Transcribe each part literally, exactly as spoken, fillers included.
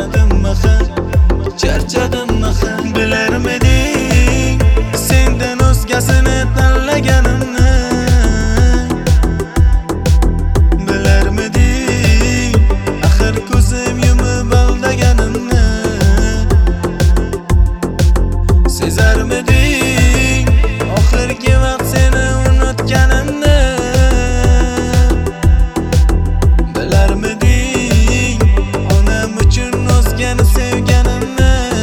charchadimmi han, charchadimmi han. Bilarmiding sendan o'zgasini tanlaganimni? Bilarmiding axir ko'zim yumib aldaganimni? Sezarmiding oxirgi vaqt seni unutganimni? Bilarmiding onam uchun o'zgani sevganimni?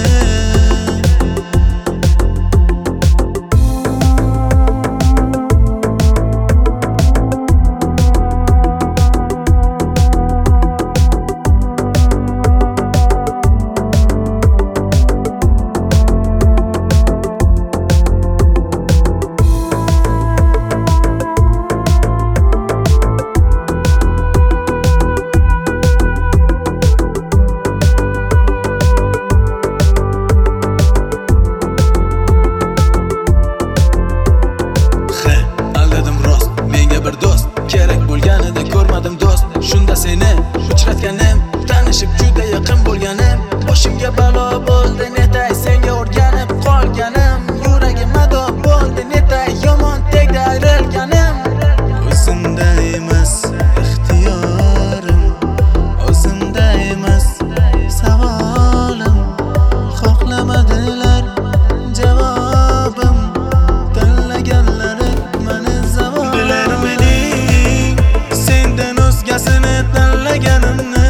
Kerak bo'lganida ko'rmadim do'st, shunda seni uchratganim, tanishib juda yaqin bo'lganim, boshimga balo bo'ldi netay senga o'rganib qolganim, yuragim ado bo'ldi netay yomon tegdi ayrilganim. O'zimda emas ixtiyorim, o'zimda emas savolim, xohlamadilar javobim, tanlaganlari meni zavol. Bilarmiding sendan o'zgasini tanlaganimni?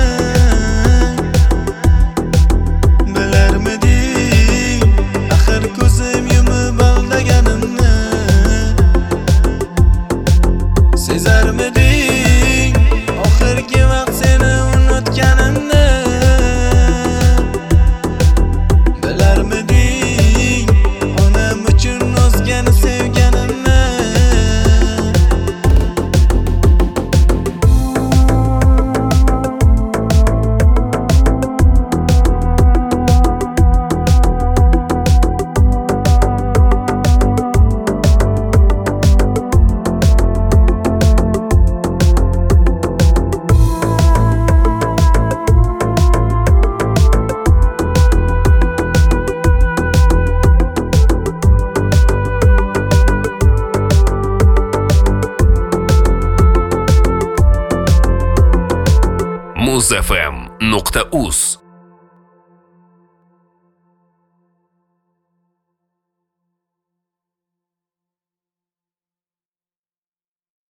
Bilarmiding axir ko'zim yumib aldaganimni? Sezarmiding oxirgi vaqt seni unutganimni? Bilarmiding onam uchun o'zgani sevganimni? muz f m nuqta uz